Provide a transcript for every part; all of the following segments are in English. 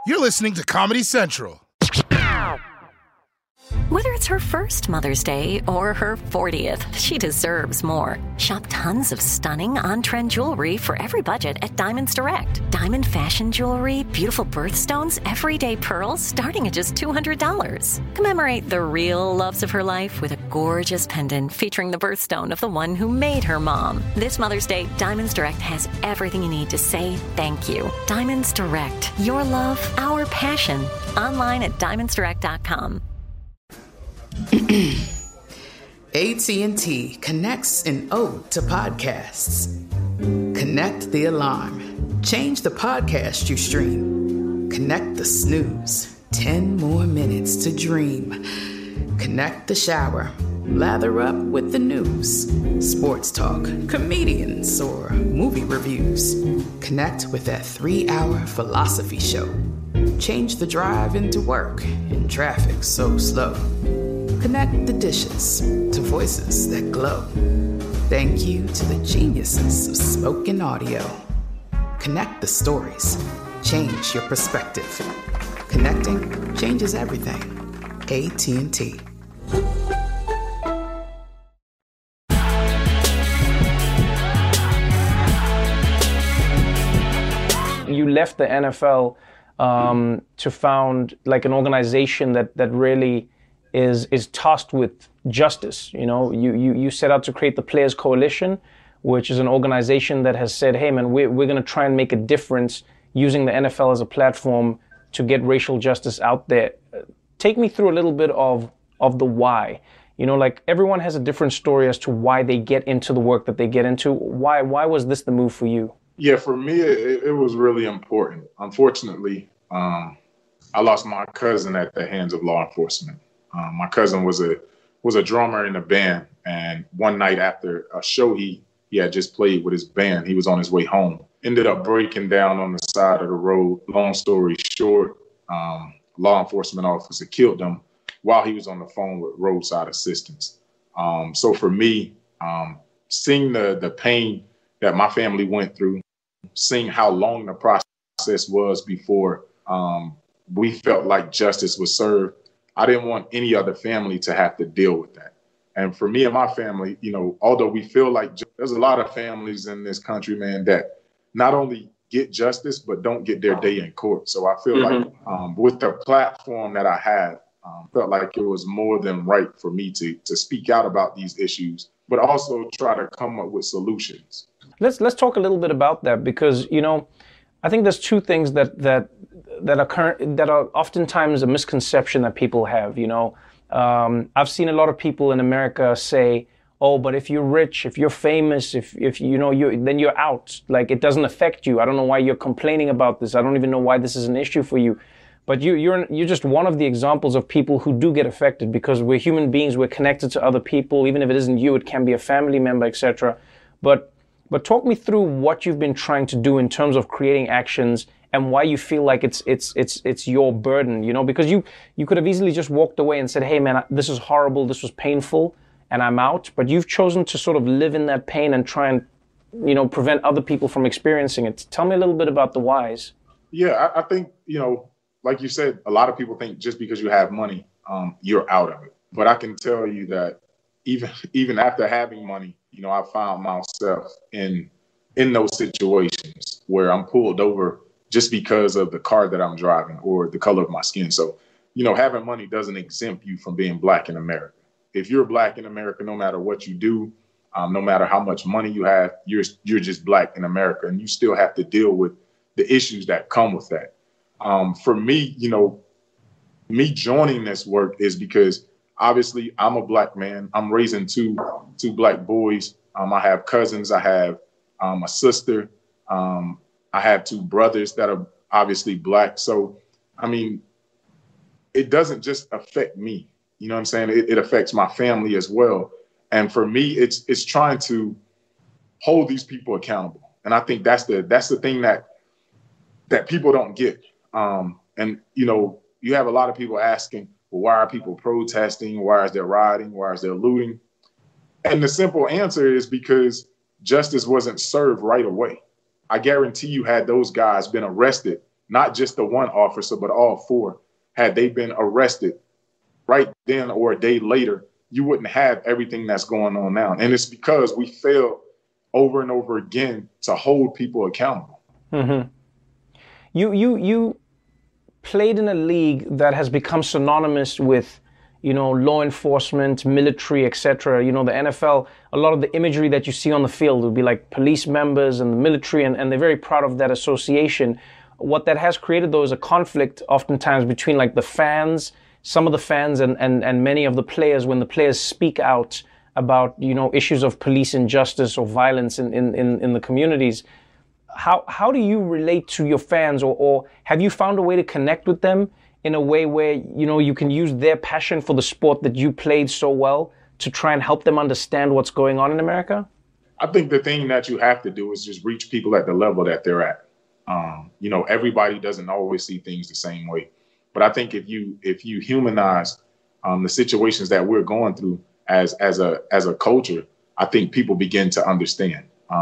You're listening to Comedy Central. Whether it's her first Mother's Day or her 40th, she deserves more. Shop tons of stunning on-trend jewelry for every budget at Diamonds Direct. Diamond fashion jewelry, beautiful birthstones, everyday pearls starting at just $200. Commemorate the real loves of her life with a gorgeous pendant featuring the birthstone of the one who made her mom. This Mother's Day, Diamonds Direct has everything you need to say thank you. Diamonds Direct. Your love, our passion. Online at diamondsdirect.com. AT&T connects an ode to podcasts. Connect the alarm. Change the podcast you stream. Connect the snooze. 10 more minutes to dream. Connect the shower. Lather up with the news. Sports talk, comedians, or movie reviews. Connect with that 3-hour philosophy show. Change the drive into work in traffic so slow. Connect the dishes to voices that glow. Thank you to the geniuses of spoken audio. Connect the stories. Change your perspective. Connecting changes everything. AT&T. You left the NFL to found like an organization that really is tasked with justice. You know, you set out to create the Players Coalition, which is an organization that has said, hey man, we're going to try and make a difference using the NFL as a platform to get racial justice out there. Take me through a little bit of the why. You know, like everyone has a different story as to why they get into the work that they get into. Why was this the move for you? Yeah, for me, it was really important. Unfortunately, I lost my cousin at the hands of law enforcement. My cousin was a drummer in a band, and one night after a show he had just played with his band, he was on his way home. Ended up breaking down on the side of the road. Long story short, law enforcement officer killed him while he was on the phone with roadside assistance. So for me, seeing the pain that my family went through, seeing how long the process was before we felt like justice was served, I didn't want any other family to have to deal with that. And for me and my family, you know, although we feel like there's a lot of families in this country, man, that not only get justice, but don't get their day in court. So I feel like with the platform that I have, felt like it was more than right for me to speak out about these issues, but also try to come up with solutions. Let's talk a little bit about that, because, you know, I think there's two things that are oftentimes a misconception that people have. You know, I've seen a lot of people in America say, "Oh, but if you're rich, if you're famous, if you know then you're out. Like it doesn't affect you. I don't know why you're complaining about this. I don't even know why this is an issue for you." But you're just one of the examples of people who do get affected, because we're human beings. We're connected to other people. Even if it isn't you, it can be a family member, etc. But talk me through what you've been trying to do in terms of creating actions and why you feel like it's your burden, you know, because you could have easily just walked away and said, hey man, this is horrible, this was painful, and I'm out. But you've chosen to sort of live in that pain and try and, you know, prevent other people from experiencing it. Tell me a little bit about the whys. Yeah, I think, you know, like you said, a lot of people think just because you have money, you're out of it. But I can tell you that even after having money, you know, I found myself in those situations where I'm pulled over just because of the car that I'm driving or the color of my skin. So, you know, having money doesn't exempt you from being black in America. If you're black in America, no matter what you do, no matter how much money you have, you're just black in America, and you still have to deal with the issues that come with that. For me, you know, me joining this work is because obviously I'm a black man. I'm raising two black boys. I have cousins. I have a sister. I have two brothers that are obviously black. So, I mean, it doesn't just affect me. You know what I'm saying? It affects my family as well. And for me, it's trying to hold these people accountable. And I think that's the thing that people don't get. And, you know, you have a lot of people asking, well, why are people protesting? Why is there rioting? Why is there looting? And the simple answer is because justice wasn't served right away. I guarantee you, had those guys been arrested not just the one officer, but all four, had they been arrested right then or a day later, you wouldn't have everything that's going on now. And it's because we fail over and over again to hold people accountable. Mm-hmm. You played in a league that has become synonymous with, law enforcement, military, etc. The NFL, a lot of the imagery that you see on the field would be like police members and the military, and they're very proud of that association. What that has created, though, is a conflict oftentimes between like the fans, some of the fans and many of the players, when the players speak out about, issues of police injustice or violence in the communities. How do you relate to your fans, or have you found a way to connect with them in a way where, you can use their passion for the sport that you played so well to try and help them understand what's going on in America? I think the thing that you have to do is just reach people at the level that they're at. Everybody doesn't always see things the same way. But I think if you humanize the situations that we're going through as a culture, I think people begin to understand.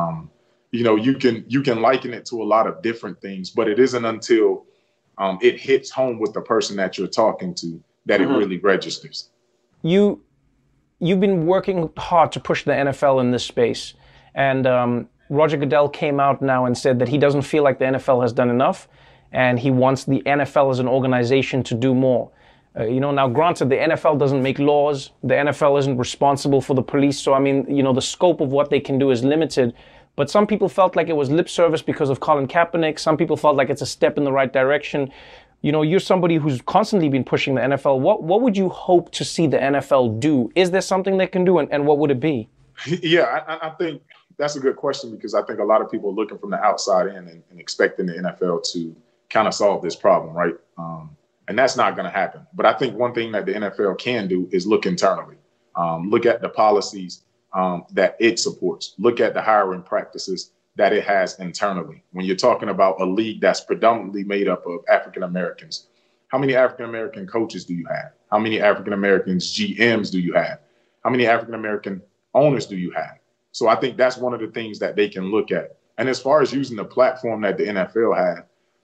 You can liken it to a lot of different things, but it isn't until it hits home with the person that you're talking to that it really registers. You've been working hard to push the NFL in this space, and Roger Goodell came out now and said that he doesn't feel like the NFL has done enough, and he wants the NFL as an organization to do more. Now granted, the NFL doesn't make laws. The NFL isn't responsible for the police. So, the scope of what they can do is limited. But some people felt like it was lip service because of Colin Kaepernick. Some people felt like it's a step in the right direction. You're somebody who's constantly been pushing the NFL. What would you hope to see the NFL do? Is there something they can do, and what would it be? Yeah, I think that's a good question, because I think a lot of people are looking from the outside in and expecting the NFL to kind of solve this problem, right? And that's not going to happen. But I think one thing that the NFL can do is look internally, look at the policies that it supports, look at the hiring practices that it has internally. When you're talking about a league that's predominantly made up of African Americans, how many African American coaches do you have? How many African Americans GMs do you have? How many African American owners do you have? So I think that's one of the things that they can look at. And as far as using the platform that the NFL had,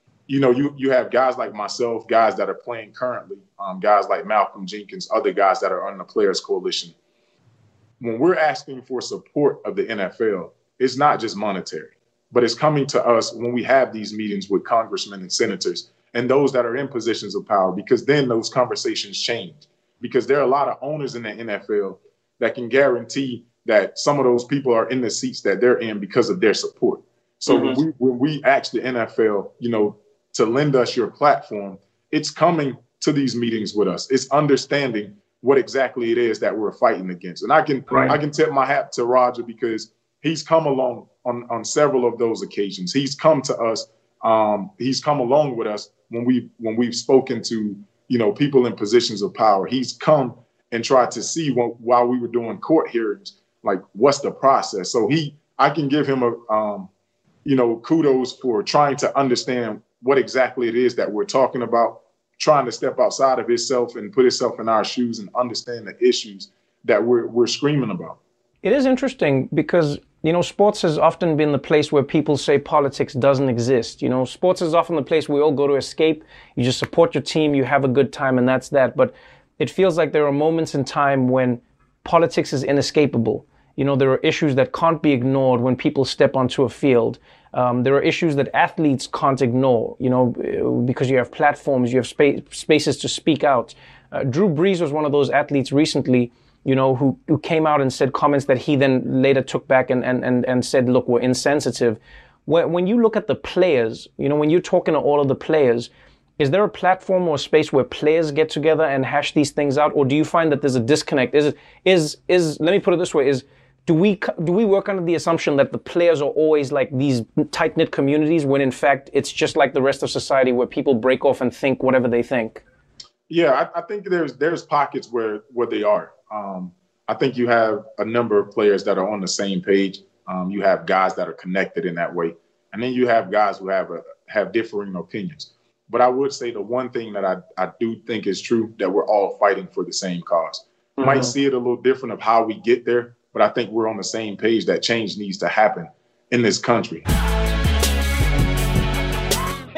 you have guys like myself, guys that are playing currently, guys like Malcolm Jenkins, other guys that are on the Players Coalition. When we're asking for support of the NFL, it's not just monetary, but it's coming to us when we have these meetings with congressmen and senators and those that are in positions of power, because then those conversations change. Because there are a lot of owners in the NFL that can guarantee that some of those people are in the seats that they're in because of their support. So when we ask the NFL, to lend us your platform, it's coming to these meetings with us. It's understanding what exactly it is that we're fighting against. And I can tip my hat to Roger, because he's come along on several of those occasions. He's come to us. He's come along with us when we've spoken to, people in positions of power. He's come and tried to see while we were doing court hearings, like, what's the process? So I can give him kudos for trying to understand what exactly it is that we're talking about, trying to step outside of himself and put himself in our shoes and understand the issues that we're screaming about. It is interesting because, sports has often been the place where people say politics doesn't exist. Sports is often the place we all go to escape. You just support your team, you have a good time, and that's that. But it feels like there are moments in time when politics is inescapable. There are issues that can't be ignored when people step onto a field. There are issues that athletes can't ignore, because you have platforms, you have spaces to speak out. Drew Brees was one of those athletes recently, who came out and said comments that he then later took back and said, look, we're insensitive. When you look at the players, when you're talking to all of the players, is there a platform or a space where players get together and hash these things out? Or do you find that there's a disconnect? Let me put it this way, do we work under the assumption that the players are always like these tight-knit communities when in fact it's just like the rest of society where people break off and think whatever they think? Yeah, I think there's pockets where they are. I think you have a number of players that are on the same page. You have guys that are connected in that way. And then you have guys who have differing opinions. But I would say the one thing that I do think is true, that we're all fighting for the same cause. Mm-hmm. Might see it a little different of how we get there, but I think we're on the same page that change needs to happen in this country.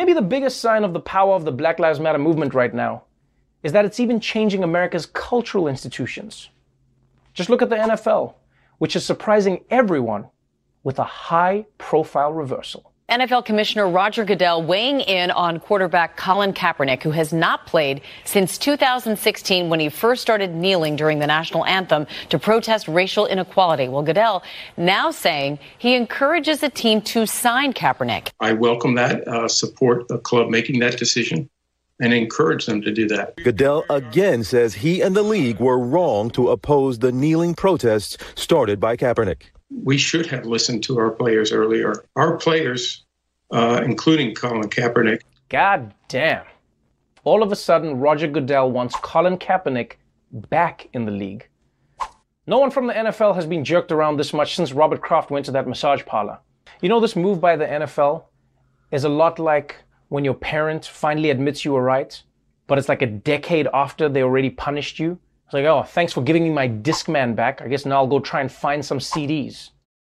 Maybe the biggest sign of the power of the Black Lives Matter movement right now is that it's even changing America's cultural institutions. Just look at the NFL, which is surprising everyone with a high-profile reversal. NFL Commissioner Roger Goodell weighing in on quarterback Colin Kaepernick, who has not played since 2016 when he first started kneeling during the national anthem to protest racial inequality. Well, Goodell now saying he encourages the team to sign Kaepernick. I welcome that, support the club making that decision, and encourage them to do that. Goodell again says he and the league were wrong to oppose the kneeling protests started by Kaepernick. We should have listened to our players earlier. Our players, including Colin Kaepernick. God damn. All of a sudden, Roger Goodell wants Colin Kaepernick back in the league. No one from the NFL has been jerked around this much since Robert Kraft went to that massage parlor. You know, this move by the NFL is a lot like when your parent finally admits you were right, but it's like a decade after they already punished you. It's like, oh, thanks for giving me my Discman back. I guess now I'll go try and find some CDs.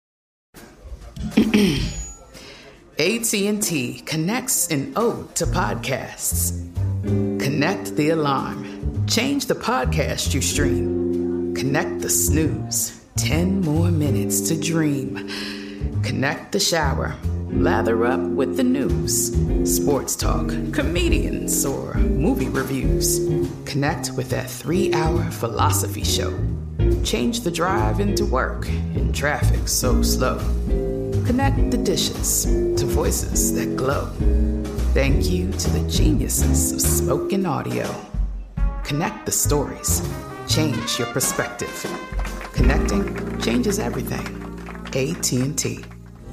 AT&T connects an ode to podcasts. Connect the alarm. Change the podcast you stream. Connect the snooze. 10 more minutes to dream. Connect the shower. Lather up with the news, sports talk, comedians, or movie reviews. Connect with that 3-hour philosophy show. Change the drive into work in traffic so slow. Connect the dishes to voices that glow. Thank you to the geniuses of spoken audio. Connect the stories. Change your perspective. Connecting changes everything. AT&T.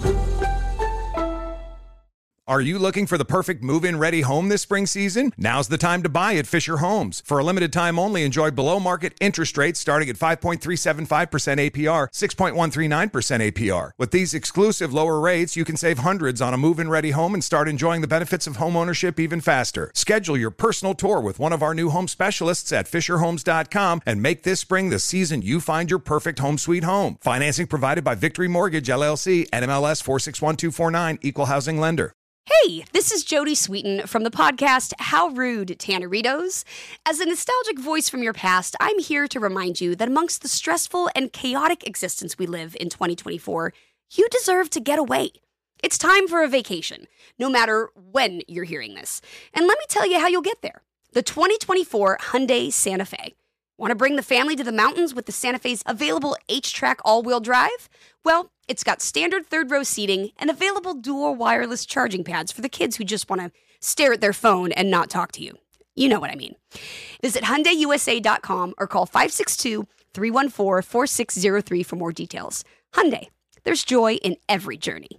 Are you looking for the perfect move-in ready home this spring season? Now's the time to buy at Fisher Homes. For a limited time only, enjoy below-market interest rates starting at 5.375% APR, 6.139% APR. With these exclusive lower rates, you can save hundreds on a move-in ready home and start enjoying the benefits of homeownership even faster. Schedule your personal tour with one of our new home specialists at FisherHomes.com and make this spring the season you find your perfect home sweet home. Financing provided by Victory Mortgage, LLC, NMLS 461249, Equal Housing Lender. Hey, this is Jodie Sweetin from the podcast How Rude, Tanneritos. As a nostalgic voice from your past, I'm here to remind you that amongst the stressful and chaotic existence we live in 2024, you deserve to get away. It's time for a vacation, no matter when you're hearing this. And let me tell you how you'll get there. The 2024 Hyundai Santa Fe. Want to bring the family to the mountains with the Santa Fe's available H-Track all-wheel drive? Well, it's got standard third-row seating and available dual wireless charging pads for the kids who just want to stare at their phone and not talk to you. You know what I mean. Visit HyundaiUSA.com or call 562-314-4603 for more details. Hyundai, there's joy in every journey.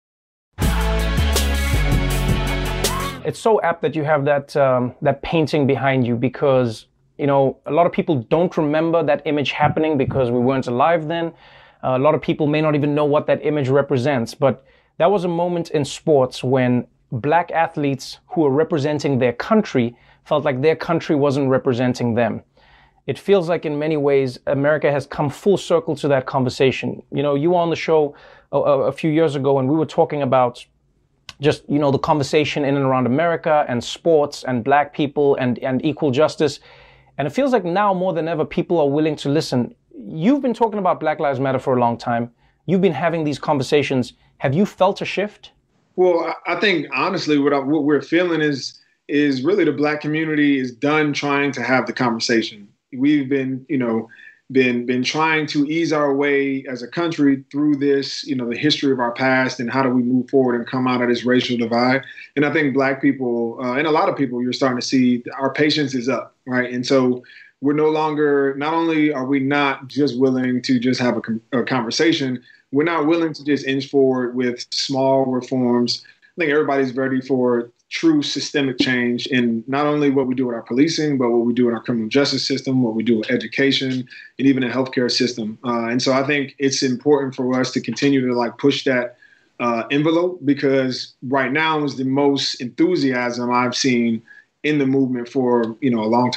It's so apt that you have that painting behind you because, you know, a lot of people don't remember that image happening because we weren't alive then. A lot of people may not even know what that image represents, but that was a moment in sports when black athletes who were representing their country felt like their country wasn't representing them. It feels like in many ways, America has come full circle to that conversation. You know, you were on the show a few years ago and we were talking about just, you know, the conversation in and around America and sports and black people and equal justice. And it feels like now more than ever, people are willing to listen. You've been talking about Black Lives Matter for a long time. You've been having these conversations. Have you felt a shift? Well, I think honestly, what we're feeling is really the black community is done trying to have the conversation. We've been, you know, been trying to ease our way as a country through this, you know, the history of our past and how do we move forward and come out of this racial divide. And I think black people and a lot of people, you're starting to see our patience is up, right? And so we're no longer, not only are we not just willing to just have a conversation, we're not willing to just inch forward with small reforms. I think everybody's ready for true systemic change in not only what we do with our policing, but what we do in our criminal justice system, what we do with education, and even the healthcare system. And so I think it's important for us to continue to push that envelope, because right now is the most enthusiasm I've seen in the movement for, you know, a long time.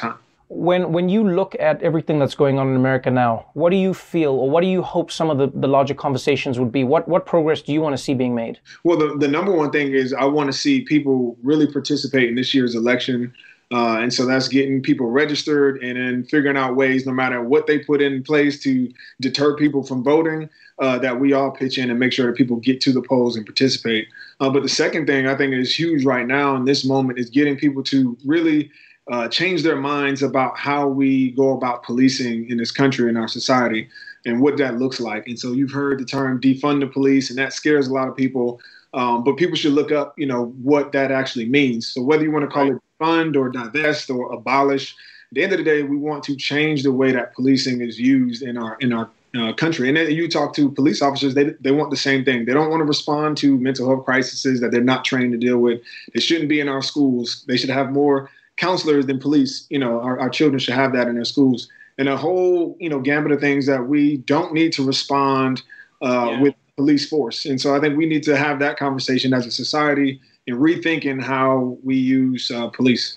when you look at everything that's going on in America now, what do you feel, or what do you hope some of the larger conversations would be? What progress do you want to see being made? Well, the number one thing is I want to see people really participate in this year's election. And so that's getting people registered and then figuring out ways, no matter what they put in place to deter people from voting, that we all pitch in and make sure that people get to the polls and participate. But the second thing I think is huge right now in this moment is getting people to really change their minds about how we go about policing in this country and our society and what that looks like. And so you've heard the term defund the police, and that scares a lot of people. But people should look up, what that actually means. So whether you want to call it fund or divest or abolish, at the end of the day, we want to change the way that policing is used in our country. And then you talk to police officers, they want the same thing. They don't want to respond to mental health crises that they're not trained to deal with. They shouldn't be in our schools. They should have more counselors than police. Our children should have that in their schools. And a whole, gambit of things that we don't need to respond with police force. And so I think we need to have that conversation as a society and rethinking how we use police.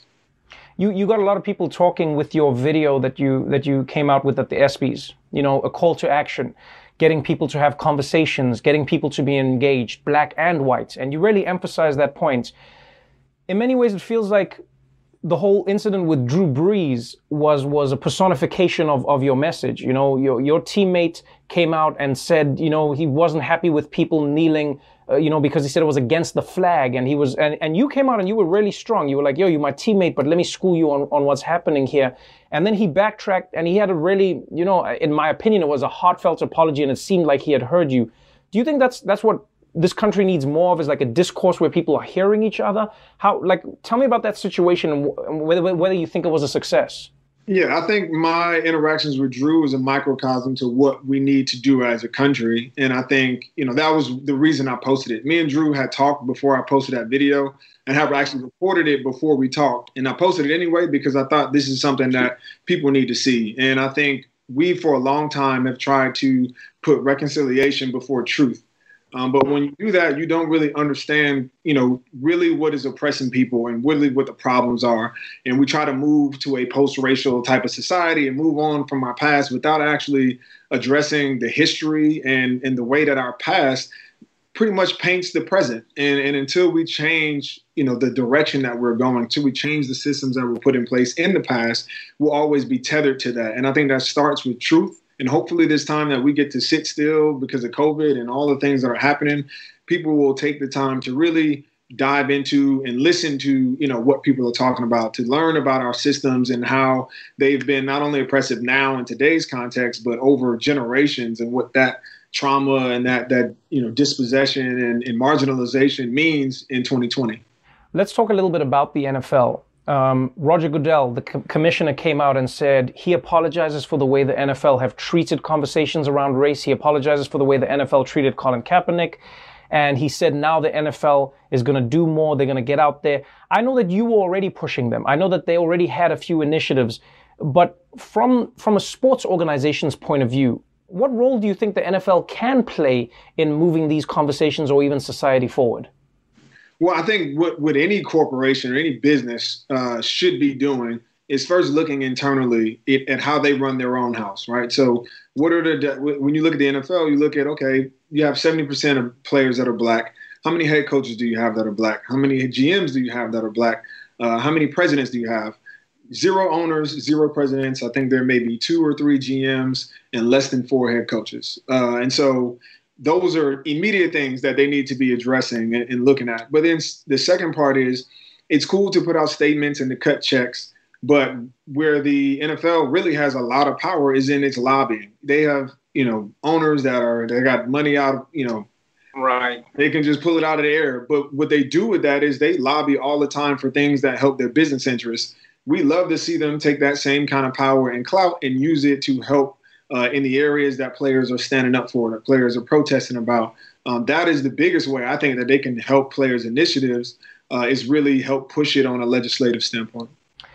You got a lot of people talking with your video that you came out with at the ESPYs, a call to action, getting people to have conversations, getting people to be engaged, black and white. And you really emphasize that point. In many ways, it feels like the whole incident with Drew Brees was a personification of your message. Your teammate came out and said, he wasn't happy with people kneeling, because he said it was against the flag, and and you came out and you were really strong. You were like, yo, you're my teammate, but let me school you on what's happening here. And then he backtracked, and he had a really, in my opinion, it was a heartfelt apology, and it seemed like he had heard you. Do you think that's what this country needs more of, is like a discourse where people are hearing each other? Tell me about that situation and whether you think it was a success. Yeah, I think my interactions with Drew is a microcosm to what we need to do as a country. And I think, that was the reason I posted it. Me and Drew had talked before I posted that video and have actually reported it before we talked. And I posted it anyway because I thought this is something that people need to see. And I think we, for a long time, have tried to put reconciliation before truth. But when you do that, you don't really understand, really what is oppressing people and really what the problems are. And we try to move to a post-racial type of society and move on from our past without actually addressing the history and the way that our past pretty much paints the present. And until we change, the direction that we're going, until we change the systems that were put in place in the past, we'll always be tethered to that. And I think that starts with truth. And hopefully this time that we get to sit still because of COVID and all the things that are happening, people will take the time to really dive into and listen to, what people are talking about, to learn about our systems and how they've been not only oppressive now in today's context, but over generations, and what that trauma and that dispossession and marginalization means in 2020. Let's talk a little bit about the NFL. Roger Goodell, the commissioner, came out and said he apologizes for the way the NFL have treated conversations around race. He apologizes for the way the NFL treated Colin Kaepernick. And he said now the NFL is going to do more. They're going to get out there. I know that you were already pushing them. I know that they already had a few initiatives. But from a sports organization's point of view, what role do you think the NFL can play in moving these conversations or even society forward? Well, I think what any corporation or any business should be doing is first looking internally at how they run their own house, right? So when you look at the NFL, you look at, okay, you have 70% of players that are black. How many head coaches do you have that are black? How many GMs do you have that are black? How many presidents do you have? 0 owners, 0 presidents. I think there may be 2 or 3 GMs and less than 4 head coaches. And so those are immediate things that they need to be addressing and looking at. But then the second part is, it's cool to put out statements and to cut checks, but where the NFL really has a lot of power is in its lobbying. They have, owners they got money out, right. They can just pull it out of the air. But what they do with that is they lobby all the time for things that help their business interests. We love to see them take that same kind of power and clout and use it to help in the areas that players are standing up for, that players are protesting about. That is the biggest way I think that they can help players' initiatives is really help push it on a legislative standpoint.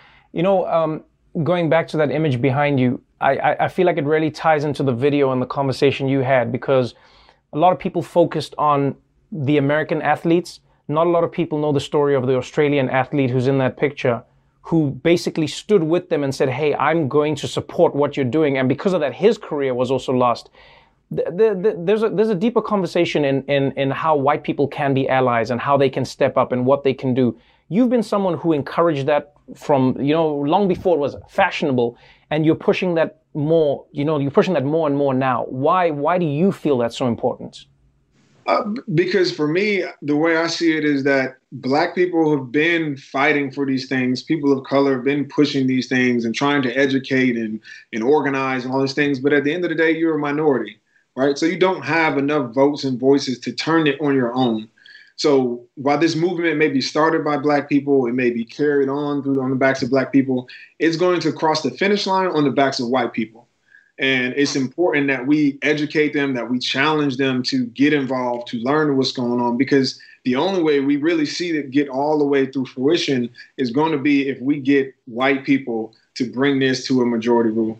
Going back to that image behind you, I feel like it really ties into the video and the conversation you had, because a lot of people focused on the American athletes. Not a lot of people know the story of the Australian athlete who's in that picture, who basically stood with them and said, hey, I'm going to support what you're doing. And because of that, his career was also lost. There's a deeper conversation in how white people can be allies and how they can step up and what they can do. You've been someone who encouraged that from, long before it was fashionable, and you're pushing that more, you're pushing that more and more now. Why do you feel that's so important? Because for me, the way I see it is that Black people have been fighting for these things. People of color have been pushing these things and trying to educate and organize and all these things. But at the end of the day, you're a minority, right? So you don't have enough votes and voices to turn it on your own. So while this movement may be started by Black people, it may be carried on the backs of Black people, it's going to cross the finish line on the backs of white people. And it's important that we educate them, that we challenge them to get involved, to learn what's going on, because the only way we really see it get all the way through fruition is going to be if we get white people to bring this to a majority rule.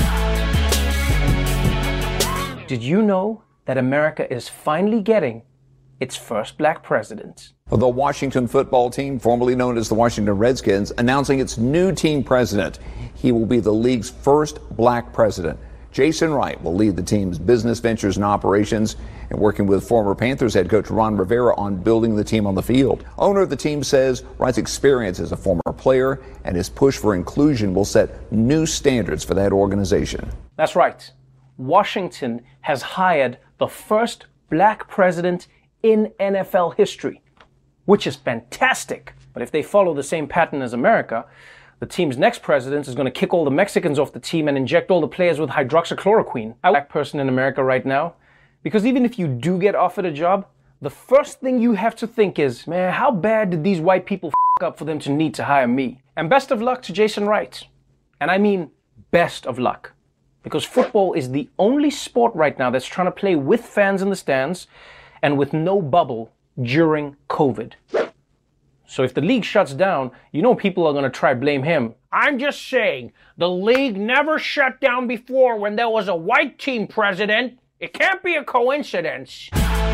Did you know that America is finally getting its first Black president? The Washington football team, formerly known as the Washington Redskins, announcing its new team president. He will be the league's first Black president. Jason Wright will lead the team's business ventures and operations, and working with former Panthers head coach Ron Rivera on building the team on the field. Owner of the team says Wright's experience as a former player and his push for inclusion will set new standards for that organization. That's right. Washington has hired the first Black president in NFL history, which is fantastic. But if they follow the same pattern as America, the team's next president is going to kick all the Mexicans off the team and inject all the players with hydroxychloroquine. I'm a Black person in America right now, because even if you do get offered a job, the first thing you have to think is, man, how bad did these white people f up for them to need to hire me? And best of luck to Jason Wright. And I mean best of luck. Because football is the only sport right now that's trying to play with fans in the stands and with no bubble during COVID. So if the league shuts down, people are going to try blame him. I'm just saying, the league never shut down before when there was a white team president. It can't be a coincidence.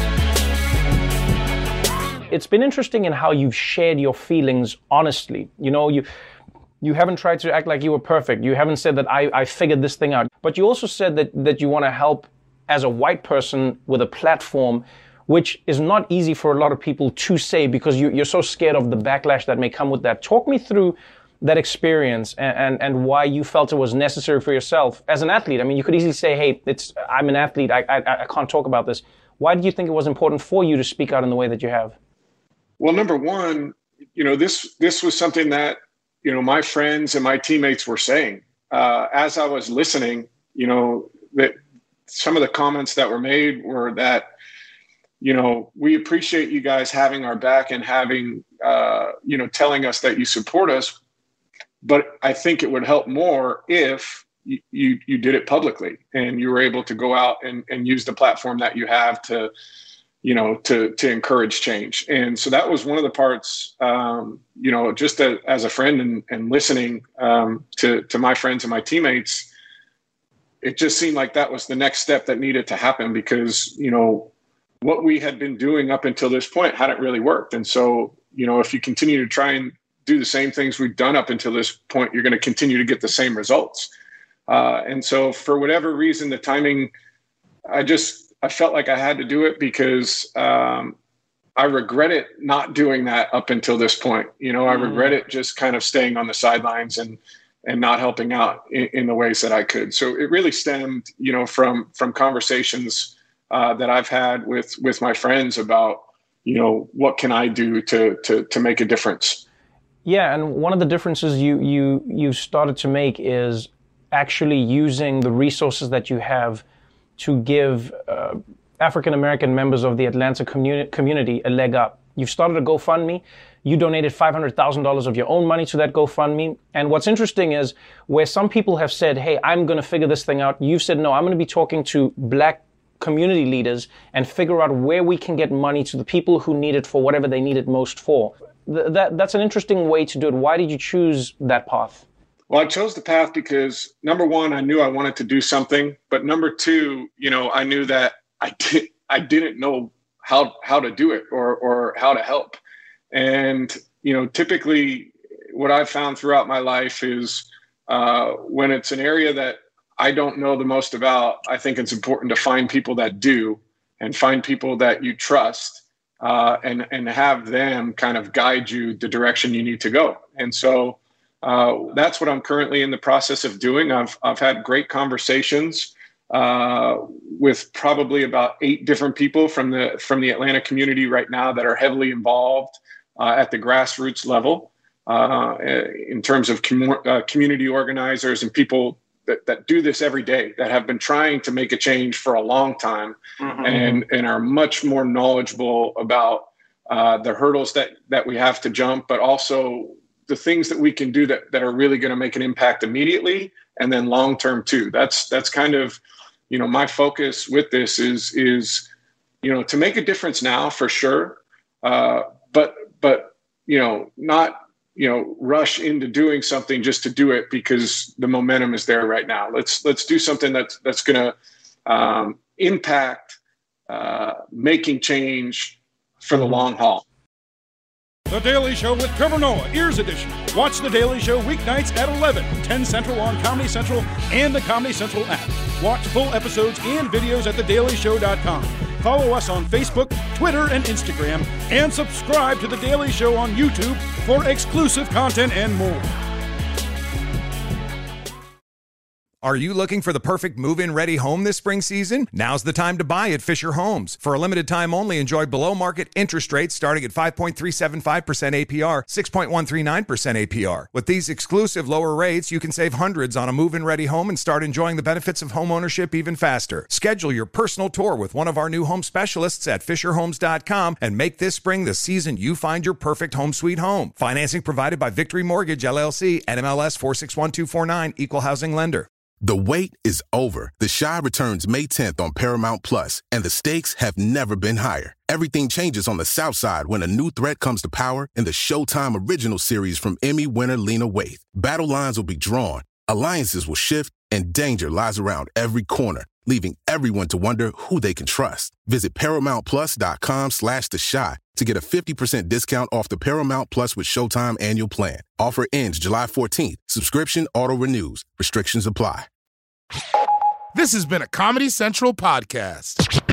It's been interesting in how you've shared your feelings honestly. You haven't tried to act like you were perfect. You haven't said that I figured this thing out. But you also said that you want to help as a white person with a platform, which is not easy for a lot of people to say because you're so scared of the backlash that may come with that. Talk me through that experience and why you felt it was necessary for yourself as an athlete. I mean, you could easily say, hey, I'm an athlete. I can't talk about this. Why did you think it was important for you to speak out in the way that you have? Well, number one, this was something that, my friends and my teammates were saying. As I was listening, that some of the comments that were made were that, we appreciate you guys having our back and having, telling us that you support us. But I think it would help more if you did it publicly and you were able to go out and use the platform that you have to encourage change. And so that was one of the parts, just as a friend and listening to my friends and my teammates, it just seemed like that was the next step that needed to happen because, what we had been doing up until this point hadn't really worked. And so, if you continue to try and do the same things we've done up until this point, you're going to continue to get the same results. And so for whatever reason, the timing, I felt like I had to do it because I regret it not doing that up until this point. I regret it just kind of staying on the sidelines and not helping out in the ways that I could. So it really stemmed, from conversations that I've had with my friends about, what can I do to make a difference? Yeah, and one of the differences you started to make is actually using the resources that you have to give African-American members of the Atlanta community a leg up. You've started a GoFundMe. You donated $500,000 of your own money to that GoFundMe. And what's interesting is where some people have said, hey, I'm going to figure this thing out. You've said, no, I'm going to be talking to Black community leaders and figure out where we can get money to the people who need it for whatever they need it most for. That's an interesting way to do it. Why did you choose that path? Well, I chose the path because, number one, I knew I wanted to do something. But number two, I knew that I didn't know how to do it or how to help. And, typically what I've found throughout my life is when it's an area that I don't know the most about, I think it's important to find people that do, and find people that you trust, and have them kind of guide you the direction you need to go. And so that's what I'm currently in the process of doing. I've had great conversations with probably about 8 different people from the Atlanta community right now that are heavily involved at the grassroots level in terms of community organizers and people that do this every day, that have been trying to make a change for a long time, and are much more knowledgeable about the hurdles that we have to jump, but also the things that we can do that are really going to make an impact immediately and then long term too. That's kind of, my focus with this is to make a difference now for sure, but not rush into doing something just to do it because the momentum is there right now. Let's do something that's going to impact making change for the long haul. The Daily Show with Trevor Noah, Ears Edition. Watch The Daily Show weeknights at 11, 10 Central on Comedy Central and the Comedy Central app. Watch full episodes and videos at thedailyshow.com. Follow us on Facebook, Twitter, and Instagram, and subscribe to The Daily Show on YouTube for exclusive content and more. Are you looking for the perfect move-in ready home this spring season? Now's the time to buy at Fisher Homes. For a limited time only, enjoy below-market interest rates starting at 5.375% APR, 6.139% APR. With these exclusive lower rates, you can save hundreds on a move-in ready home and start enjoying the benefits of home ownership even faster. Schedule your personal tour with one of our new home specialists at FisherHomes.com and make this spring the season you find your perfect home sweet home. Financing provided by Victory Mortgage, LLC, NMLS 461249, Equal Housing Lender. The wait is over. The Chi returns May 10th on Paramount Plus, and the stakes have never been higher. Everything changes on the South Side when a new threat comes to power in the Showtime original series from Emmy winner Lena Waithe. Battle lines will be drawn, alliances will shift, and danger lies around every corner, leaving everyone to wonder who they can trust. Visit ParamountPlus.com/The Chi to get a 50% discount off the Paramount Plus with Showtime annual plan. Offer ends July 14th. Subscription auto-renews. Restrictions apply. This has been a Comedy Central podcast.